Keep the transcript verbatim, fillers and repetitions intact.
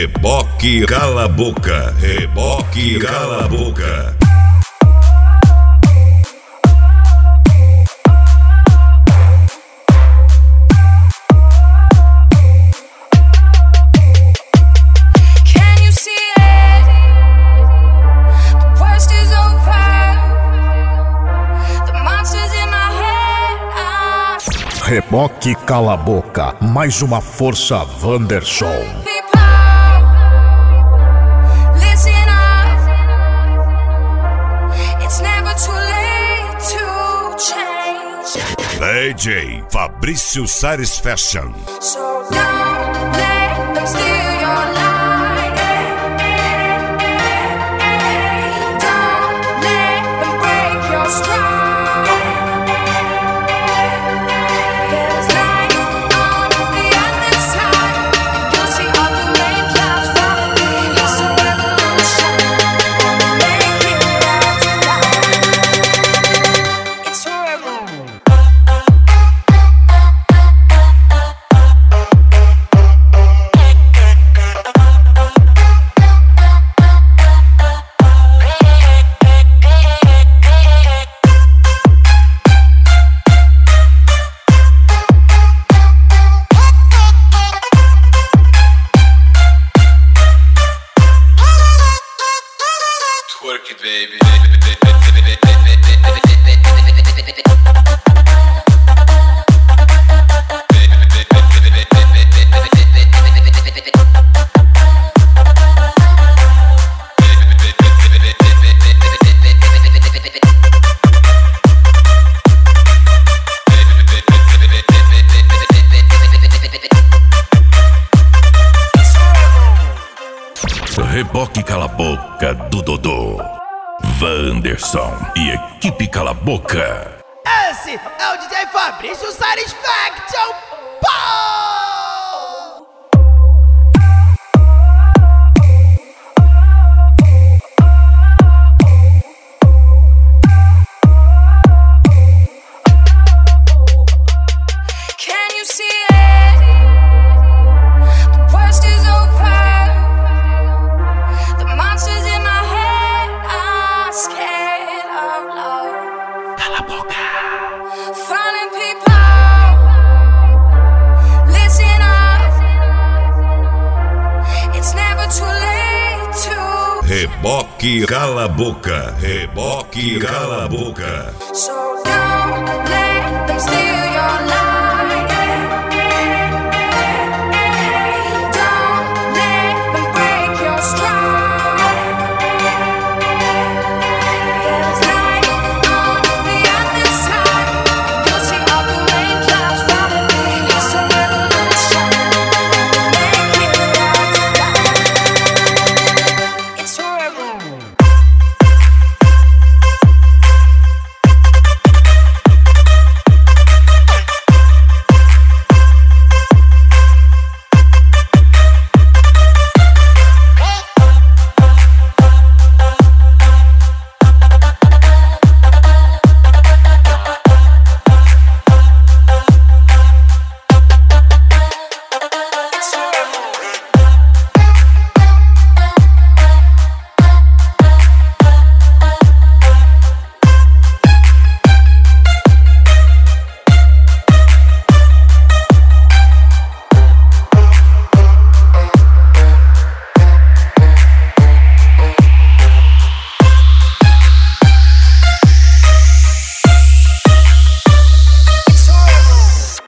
Reboque Cala a Boca. Reboque Cala a Boca. Reboque Cala a Boca, mais uma força Wanderson. D J Fabrício Sares Fashion. So don't let them steal your light. Don't let them break your stride. There's light on the other side. You'll see all the rain clouds follow me. It's a revolution. Make it right. It's a revolution. Twerk it, baby. Reboque Cala a Boca do Dodô, Wanderson e equipe Cala a Boca. Esse é o D J Fabrício Satisfaction. Pau! Can you see it? The worst is over. The monsters in my head are scared of love. Cala a boca. Falling people, listen up. It's never too late to. Reboque Cala a Boca. Reboque Cala a Boca. So don't let